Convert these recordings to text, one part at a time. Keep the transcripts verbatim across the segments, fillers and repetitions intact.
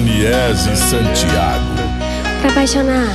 Daniese Santiago. Pra apaixonar.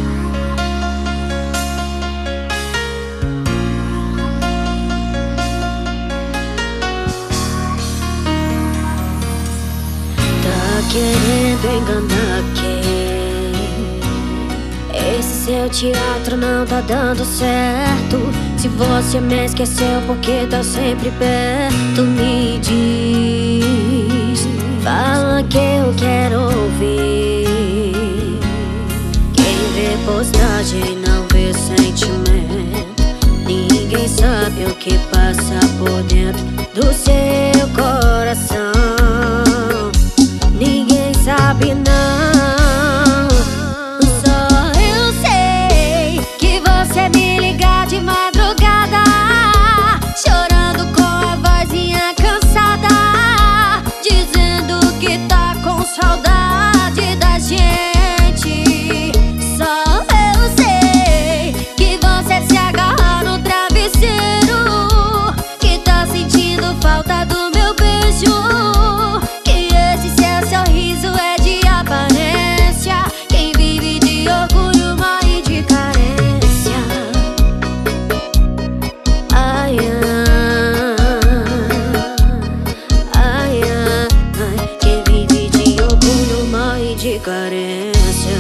Tá querendo enganar quem? Esse seu teatro não tá dando certo. Se você me esqueceu porque tá sempre perto, me diz. Fala que eu quero ouvir. Quem vê postagem não vê sentimento. Ninguém sabe o que passa por dentro do seu coração. Ninguém sabe não. Só eu sei que você me liga de madrugada, chorando com a vozinha cansada, dizendo que tá com saudade da gente. Só eu sei que você se agarra no travesseiro, que tá sentindo falta do meu beijo, que esse seu sorriso é de aparência. Quem vive de orgulho morre de carência. Ai, ai, ai, ai. Quem vive de orgulho morre de carência.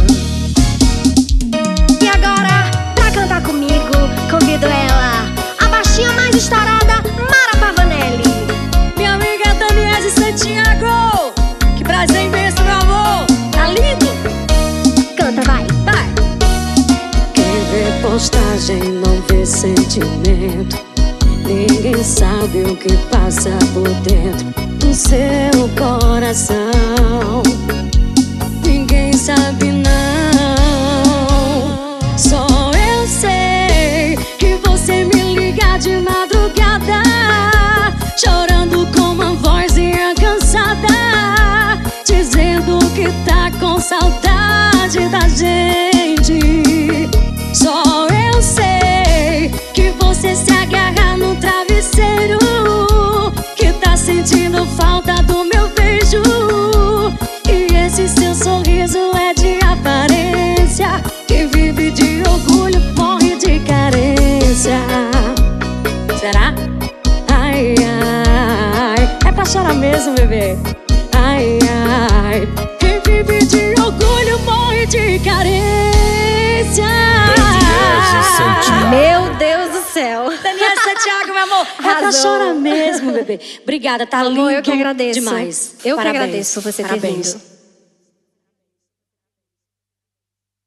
E agora, pra cantar comigo, convido ela, a baixinha mais estourada, Mara Pavanelli. Minha amiga Daniese Santiago. Que prazer imenso, meu amor. Tá lindo? Canta, vai, vai. Quem vê postagem não vê sentimento. Ninguém sabe o que passa por dentro do seu coração. Ninguém sabe não. Só eu sei que você me liga de madrugada, chorando com uma vozinha cansada, dizendo que tá com saudade da gente. Só eu sei que você se agarra no travesseiro, que tá sentindo falta do meu beijo, e esse seu sorriso é de aparência. Quem vive de orgulho morre de carência. Será? Ai, ai. É pra chorar mesmo, bebê. Ai, ai. Quem vive de orgulho morre de carência. Daniese Santiago. Meu Deus do céu. Daniese Santiago, meu amor. É pra Arrasou. chorar mesmo, bebê. Obrigada, tá lindo Amor, eu que agradeço. demais. Eu que Parabéns. agradeço você ter Parabéns. vindo.